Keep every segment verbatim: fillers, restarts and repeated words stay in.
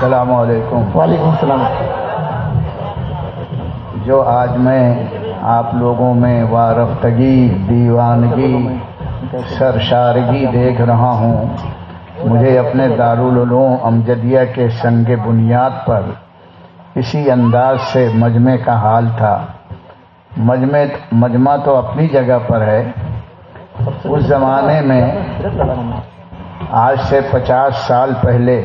السلام علیکم. وعلیکم السلام. جو آج میں آپ لوگوں میں وارفتگی، دیوانگی، سرشارگی دیکھ رہا ہوں، مجھے اپنے دارالعلوم امجدیہ کے سنگ بنیاد پر اسی انداز سے مجمع کا حال تھا. مجمع مجمع تو اپنی جگہ پر ہے. اس زمانے میں آج سے پچاس سال پہلے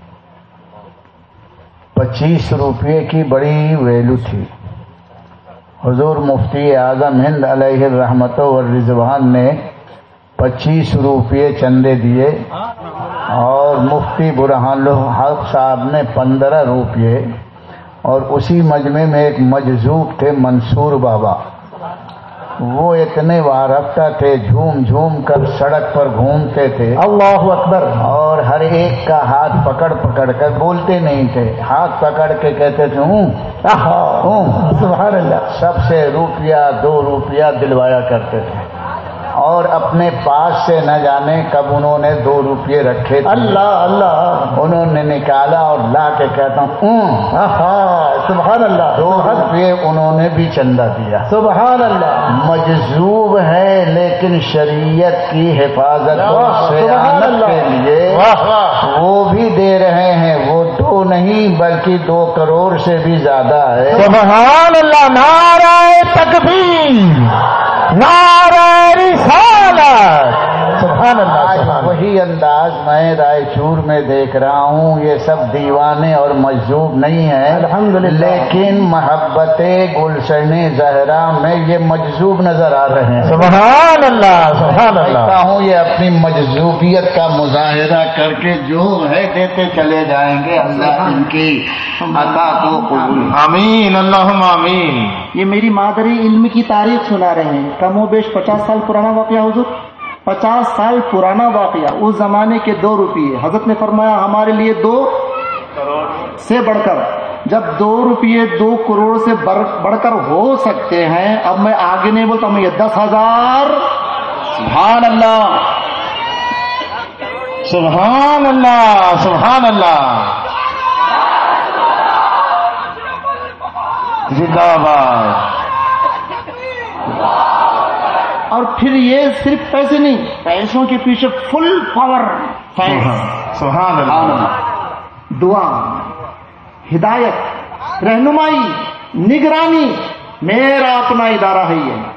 پچیس روپے کی بڑی ویلو تھی. حضور مفتی اعظم ہند علیہ الرحمت والرضوان نے پچیس روپے چندے دیے اور مفتی برہان الحق صاحب نے پندرہ روپے، اور اسی مجمع میں ایک مجذوب تھے منصور بابا. وہ اتنے وارفتہ تھے، جھوم جھوم کر سڑک پر گھومتے تھے. اللہ اکبر. اور ہر ایک کا ہاتھ پکڑ پکڑ کر، بولتے نہیں تھے، ہاتھ پکڑ کے کہتے تھے ہوں ہوں. سبحان اللہ. سب سے روپیہ دو روپیہ دلوایا کرتے تھے، اور اپنے پاس سے نہ جانے کب انہوں نے دو روپیے رکھے تھے. اللہ اللہ. انہوں نے نکالا اور لا کے کہتا ہوں سبحان اللہ. دو روپیے انہوں نے بھی چندہ دیا. سبحان اللہ. مجذوب ہے لیکن شریعت کی حفاظت سے کے لیے وہ بھی دے رہے ہیں. وہ دو نہیں بلکہ دو کروڑ سے بھی زیادہ ہے. سبحان اللہ. نعرہ تکبیر، نعرہ رسالت. سبحان اللہ. وہی انداز میں رائے چور میں دیکھ رہا ہوں. یہ سب دیوانے اور مجذوب نہیں ہیں الحمدللہ، لیکن محبت گلشن زہرا میں یہ مجذوب نظر آ رہے ہیں. سبحان اللہ. سبحان اللہ. کہتا ہوں یہ اپنی مجذوبیت کا مظاہرہ کر کے جو ہے دیتے چلے جائیں گے. اللہ ان کی عطا کو قبول. آمین. اللہم آمین. یہ میری مادری علم کی تاریخ سنا رہے ہیں. کم و بیش پچاس سال پرانا واقعہ حضور، پچاس سال پرانا واقعہ. اس زمانے کے دو روپیے حضرت نے فرمایا ہمارے لیے دو سے بڑھ کر، جب دو روپیے دو کروڑ سے بڑھ کر ہو سکتے ہیں. اب میں آگے نہیں بولتا، میں یہ دس ہزار. سبحان اللہ. سبحان اللہ. سبحان اللہ. زندہ باد. اور پھر یہ صرف پیسے نہیں، پیسوں کے پیچھے فل پاور. سبحان اللہ. دعا، ہدایت، رہنمائی، نگرانی. میرا اپنا ادارہ ہے یہ.